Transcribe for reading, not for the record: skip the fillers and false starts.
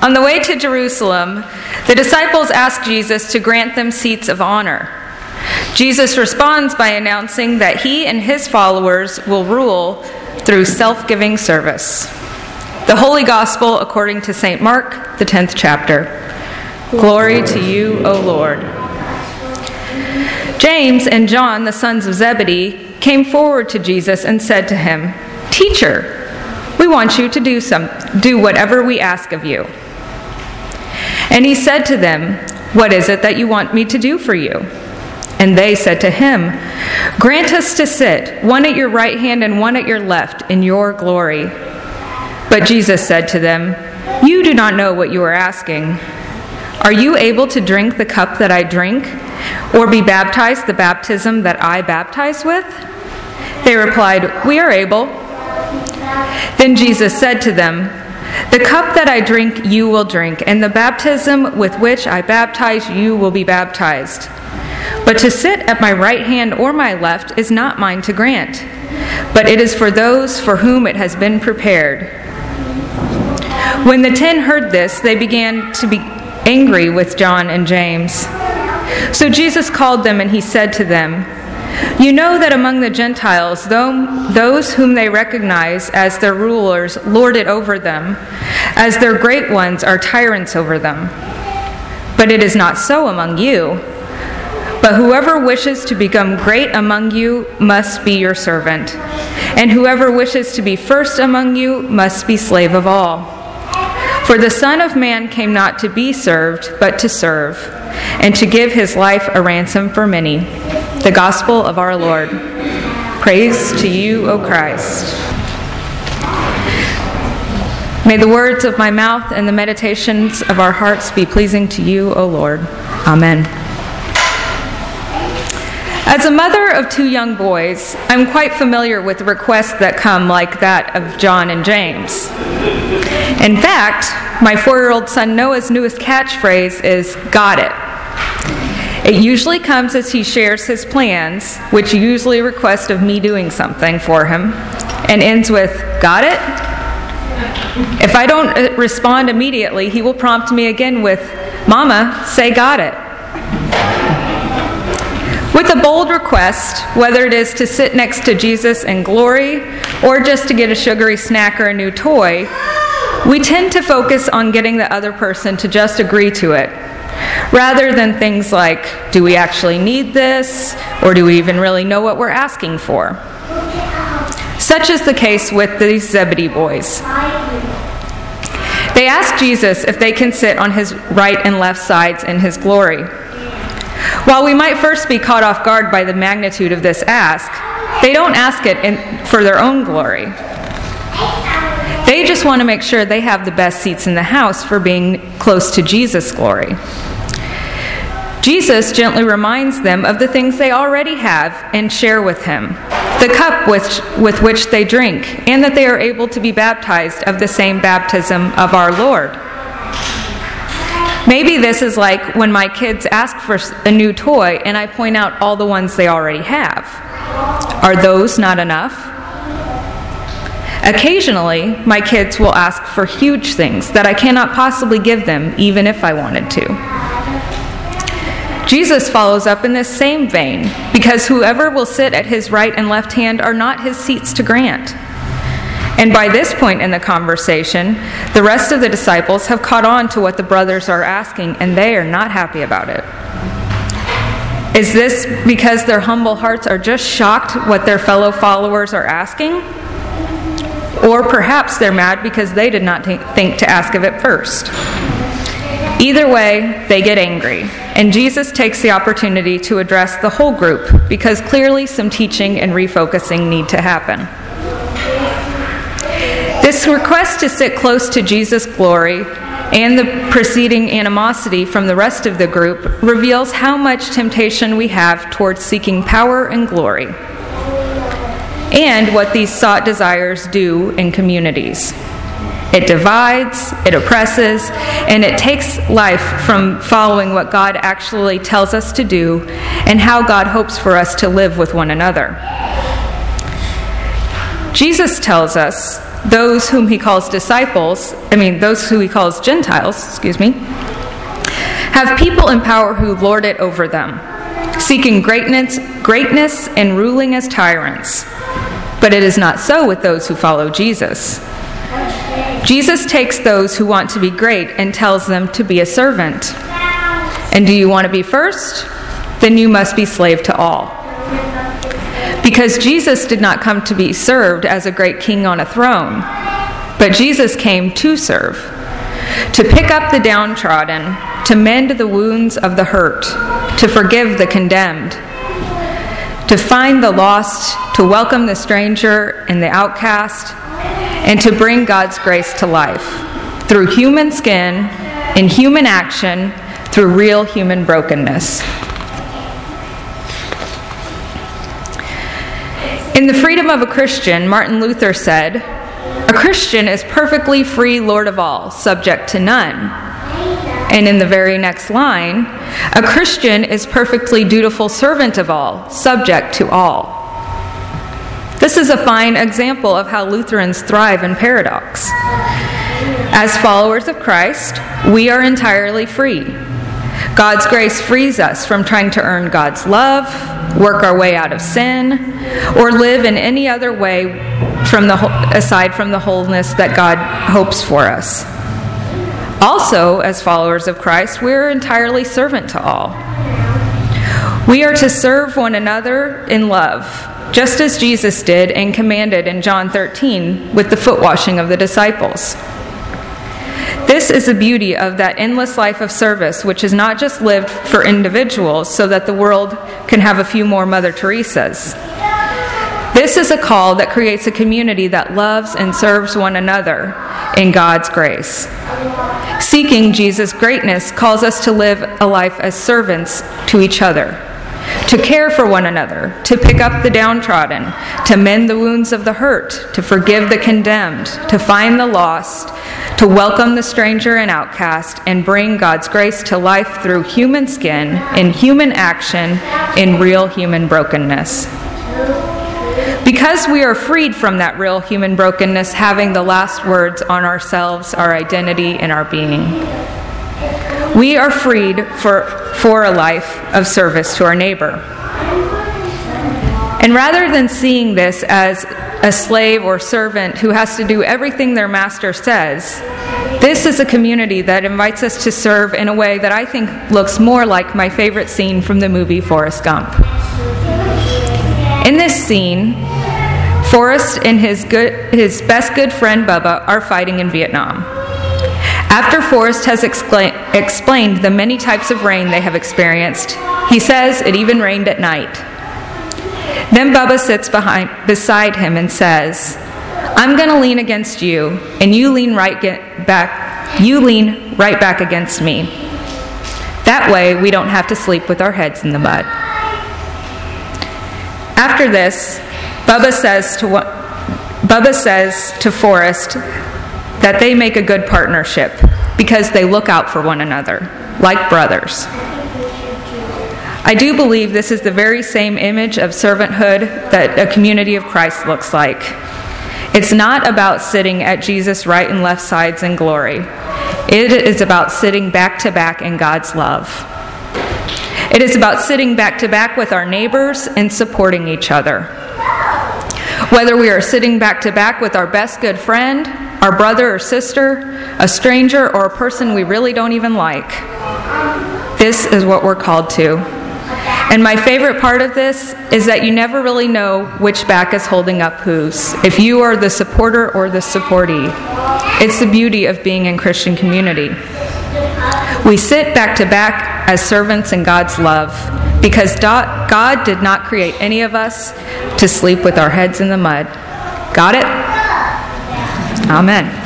On the way to Jerusalem, the disciples ask Jesus to grant them seats of honor. Jesus responds by announcing that he and his followers will rule through self-giving service. The Holy Gospel according to St. Mark, the 10th chapter. Glory to you, O Lord. James and John, the sons of Zebedee, came forward to Jesus and said to him, "Teacher, we want you to do whatever we ask of you." And he said to them, "What is it that you want me to do for you?" And they said to him, "Grant us to sit, one at your right hand and one at your left, in your glory." But Jesus said to them, "You do not know what you are asking. Are you able to drink the cup that I drink, or be baptized the baptism that I baptize with?" They replied, "We are able." Then Jesus said to them, "The cup that I drink you will drink, and the baptism with which I baptize you will be baptized. But to sit at my right hand or my left is not mine to grant, but it is for those for whom it has been prepared." When the 10 heard this, they began to be angry with John and James. So Jesus called them and he said to them, "You know that among the Gentiles, those whom they recognize as their rulers lord it over them, as their great ones are tyrants over them. But it is not so among you. But whoever wishes to become great among you must be your servant, and whoever wishes to be first among you must be slave of all. For the Son of Man came not to be served, but to serve, and to give his life a ransom for many." The Gospel of our Lord. Praise to you, O Christ. May the words of my mouth and the meditations of our hearts be pleasing to you, O Lord. Amen. As a mother of 2 young boys, I'm quite familiar with requests that come like that of John and James. In fact, my 4-year-old son Noah's newest catchphrase is, "Got it." It usually comes as he shares his plans, which usually request of me doing something for him, and ends with, "Got it?" If I don't respond immediately, he will prompt me again with, "Mama, say got it." With a bold request, whether it is to sit next to Jesus in glory or just to get a sugary snack or a new toy, we tend to focus on getting the other person to just agree to it, rather than things like, do we actually need this, or do we even really know what we're asking for? Such is the case with these Zebedee boys. They ask Jesus if they can sit on his right and left sides in his glory. While we might first be caught off guard by the magnitude of this ask, they don't ask it for their own glory. They just want to make sure they have the best seats in the house for being close to Jesus' glory. Jesus gently reminds them of the things they already have and share with him, the cup with which they drink, and that they are able to be baptized of the same baptism of our Lord. Maybe this is like when my kids ask for a new toy and I point out all the ones they already have. Are those not enough? Occasionally, my kids will ask for huge things that I cannot possibly give them, even if I wanted to. Jesus follows up in this same vein, because whoever will sit at his right and left hand are not his seats to grant. And by this point in the conversation, the rest of the disciples have caught on to what the brothers are asking, and they are not happy about it. Is this because their humble hearts are just shocked what their fellow followers are asking? Or perhaps they're mad because they did not think to ask of it first. Either way, they get angry, and Jesus takes the opportunity to address the whole group, because clearly some teaching and refocusing need to happen. This request to sit close to Jesus' glory and the preceding animosity from the rest of the group reveals how much temptation we have towards seeking power and glory, and what these sought desires do in communities. It divides, it oppresses, and it takes life from following what God actually tells us to do and how God hopes for us to live with one another. Jesus tells us those who he calls Gentiles, have people in power who lord it over them, seeking greatness and ruling as tyrants. But it is not so with those who follow Jesus. Jesus takes those who want to be great and tells them to be a servant. And do you want to be first? Then you must be slave to all. Because Jesus did not come to be served as a great king on a throne, but Jesus came to serve, to pick up the downtrodden, to mend the wounds of the hurt, to forgive the condemned, to find the lost, to welcome the stranger and the outcast, and to bring God's grace to life through human skin, in human action, through real human brokenness. In The Freedom of a Christian, Martin Luther said, "A Christian is perfectly free Lord of all, subject to none." And in the very next line, "A Christian is perfectly dutiful servant of all, subject to all." This is a fine example of how Lutherans thrive in paradox. As followers of Christ, we are entirely free. God's grace frees us from trying to earn God's love, work our way out of sin, or live in any other way aside from the wholeness that God hopes for us. Also, as followers of Christ, we are entirely servant to all. We are to serve one another in love, just as Jesus did and commanded in John 13 with the foot washing of the disciples. This is the beauty of that endless life of service, which is not just lived for individuals so that the world can have a few more Mother Teresas. This is a call that creates a community that loves and serves one another in God's grace. Seeking Jesus' greatness calls us to live a life as servants to each other, to care for one another, to pick up the downtrodden, to mend the wounds of the hurt, to forgive the condemned, to find the lost, to welcome the stranger and outcast, and bring God's grace to life through human skin, in human action, in real human brokenness. Because we are freed from that real human brokenness, having the last words on ourselves, our identity, and our being, we are freed for a life of service to our neighbor. And rather than seeing this as a slave or servant who has to do everything their master says, this is a community that invites us to serve in a way that I think looks more like my favorite scene from the movie Forrest Gump. In this scene, Forrest and his best good friend Bubba are fighting in Vietnam. After Forrest has explained the many types of rain they have experienced, he says it even rained at night. Then Bubba sits beside him and says, "I'm going to lean against you, and you lean right back against me. That way we don't have to sleep with our heads in the mud." After this, Bubba says to Forrest that they make a good partnership because they look out for one another, like brothers. I do believe this is the very same image of servanthood that a community of Christ looks like. It's not about sitting at Jesus' right and left sides in glory. It is about sitting back to back in God's love. It is about sitting back to back with our neighbors and supporting each other. Whether we are sitting back to back with our best good friend, our brother or sister, a stranger, or a person we really don't even like, this is what we're called to. And my favorite part of this is that you never really know which back is holding up whose, if you are the supporter or the supportee. It's the beauty of being in Christian community. We sit back to back as servants in God's love because God did not create any of us to sleep with our heads in the mud. Got it? Amen.